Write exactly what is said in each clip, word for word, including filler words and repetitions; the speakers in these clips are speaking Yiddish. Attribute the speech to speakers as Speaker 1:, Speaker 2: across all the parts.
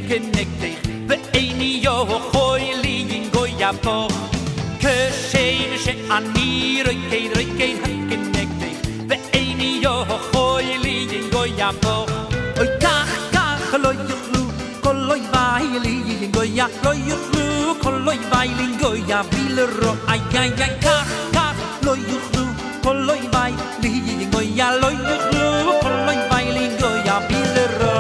Speaker 1: kenegdich ve'eni yochoy li goyavo keshem she'ani roikeid roikeid kenegdich ve'eni yochoy li goyavo oy kach kach lo yuchlu koloy vai li goya lo yuchlu koloy vai li goya bilro ay ay ay kach kach lo yuchlu koloy vai li goya lo yuchlu koloy vai li goya bilro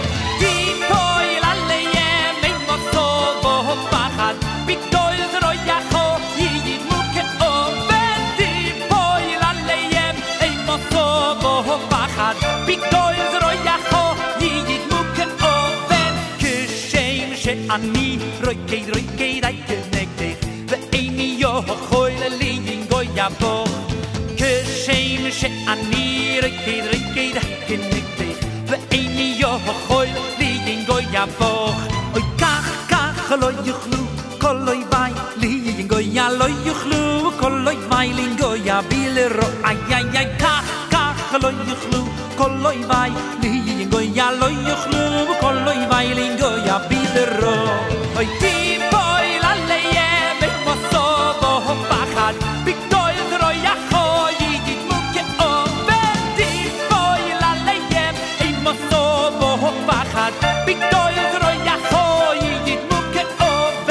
Speaker 1: אני רוקד רוקד אי כנגדך ואיני יכול לינגוי יבוא כשם שאני רוקד רוקד כנגדך ואיני יכול לינגוי יבוא אוי כך כך לא יוכלו כל אויביי לינגוי לא יוכלו כל אויביי לינגוי בלרו איי איי איי כך כך לא יוכלו כל אויביי לינגוי לא יוכלו כל אויביי לינגוי בלרו Oy ti boy la leye me moso bo pachad bigdoy zroy khoy dit muke o ti boy la leye me moso bo pachad bigdoy zroy khoy dit muke o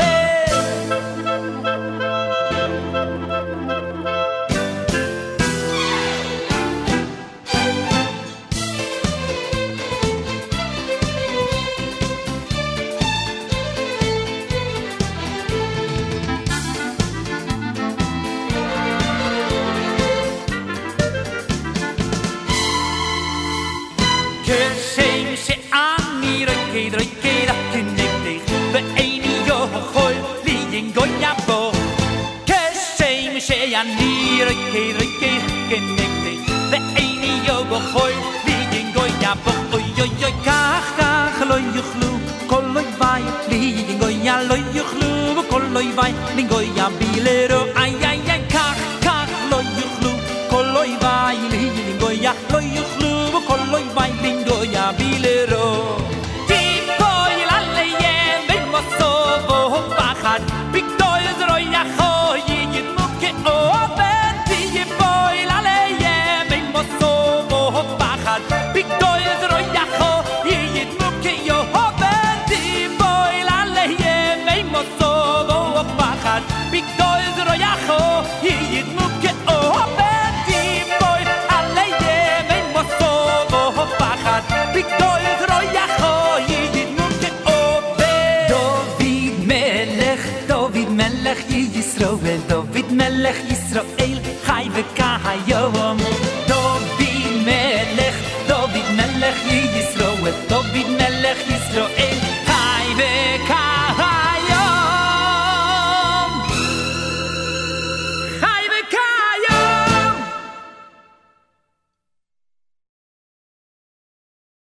Speaker 1: אני רוקד רוקד כנגדך ואיני יכול לינגוי יבוא אוי אוי אוי כך כך לא יוכלו כל אויביי לינגוי לא יוכלו כל אויביי לינגוי בלרו איי איי איי כך כך לא יוכלו כל אויביי לינגוי לא יוכלו כל אויביי לינגוי בלרו טיפוי לליים במסובו פחד בגדול זרוי יכוי David melech Yisroel, David melech Yisroel